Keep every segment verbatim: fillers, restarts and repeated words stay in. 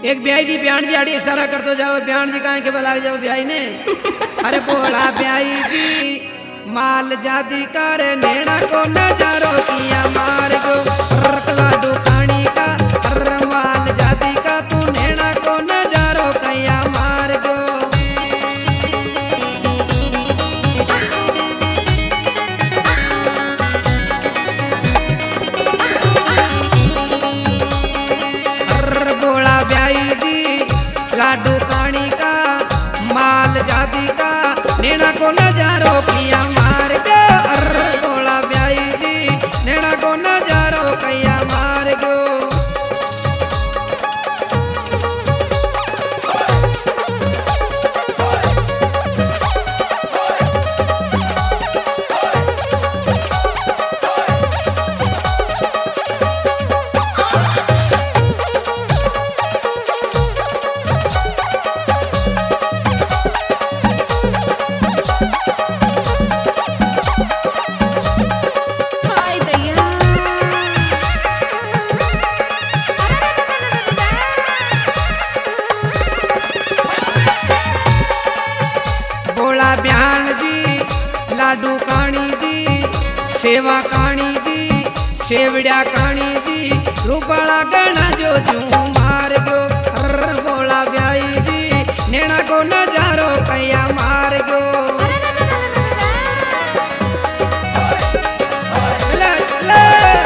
एक ब्याई जी ब्याण जी आड़ी इशारा कर तो जाओ ब्याण जी कहाँ के बला जाओ ब्याई ने अरे बोला ब्याई जी माल जादी कर नेड़ा को नजारो किया मार गो रकला दुकानी का माल जादी का तू नेड़ा को नजारो किया मार गो बोला ब्याई जी लाडू पानी का माल जादी का नेड़ा को नजारो किया मार गो अरे बोला ब्याई जी नेड़ा को नजारो किया मार गो ब्यान जी लाडू काणी जी सेवा काणी जी सेवड़िया काणी जी रूपाला गणा जो जू मार गो बोला ब्याई जी नेड़ा को नजारो कया मार गो ले, ले।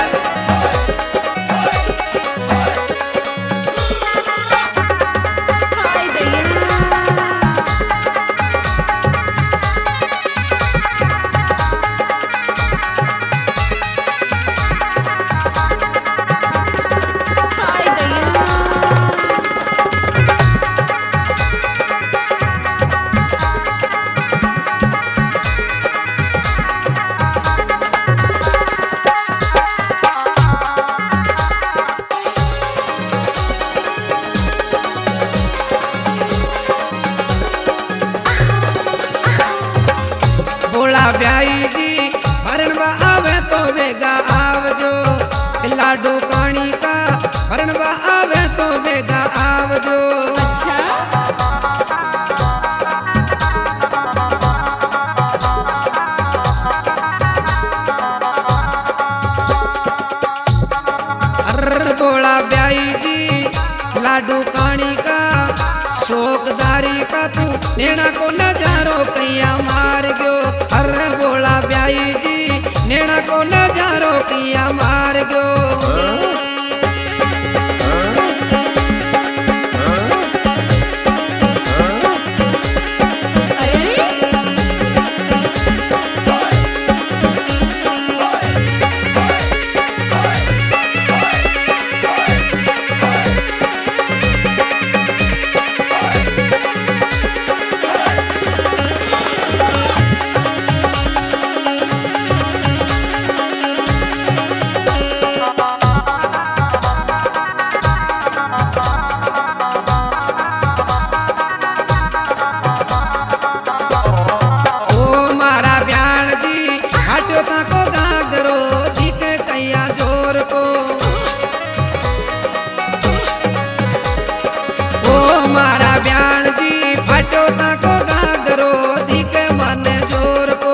ब्याई जी भरणवा आवे तो बेगा आवजो लाडू काणी का भरणवा आवे तो बेगा आवजो अच्छा अरे बोला ब्याई जी लाडू काणी का शोकदारी का तू नेड़ा को नजारो कैया मार गयो अरे बोला ब्याई जी नेड़ा को नजारो किया मार गयो को गागरो दिख कैया जोर को ओ मारा ब्यान जी फटो ता को गागरो दिख मन जोर को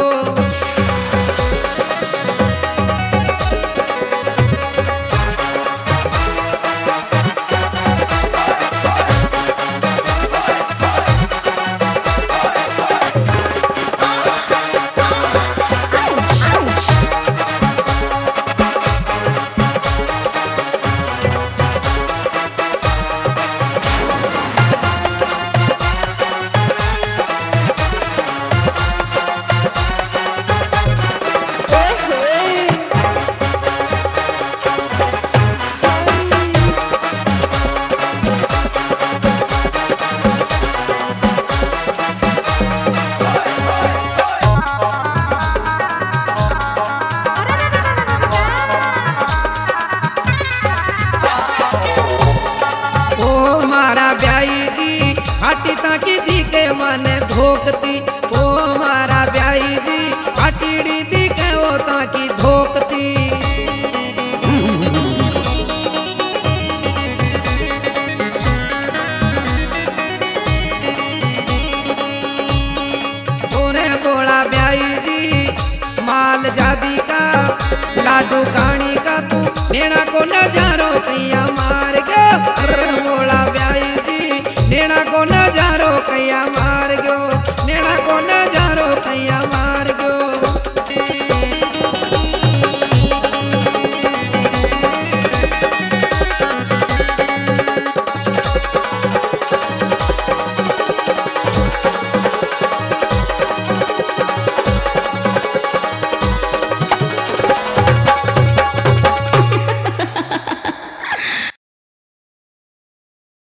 हाटी ताकी दी के मन धोकती ओ मारा ब्याई जी